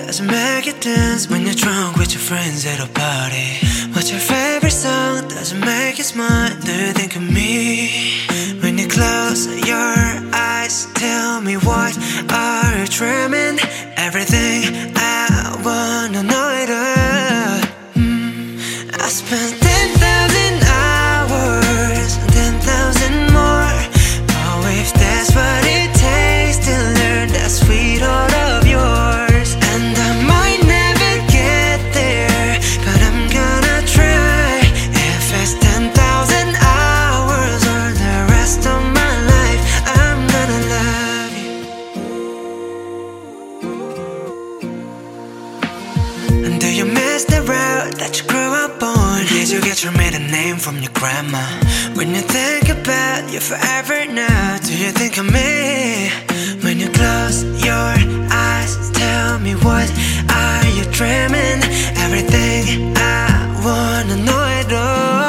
doesn't make you dance when you're drunk with your friends at a party? What's your favorite song? Doesn't make you smile. Do you think of me when you close your eyes? Tell me, what are you dreaming? Everything I wanna know it all. I spent 10,000 hours, 10,000 more. Oh, if that's what it takes to learn that sweet heart of yours. And I might never get there, but I'm gonna try. If it's 10,000 hours or the rest of my life, I'm gonna love you. And do you miss the road that you grew up on? Did you get your maiden name from your grandma? When you think about you forever now, do you think of me? When you close your eyes, tell me, what are you dreaming? Everything I wanna know it all.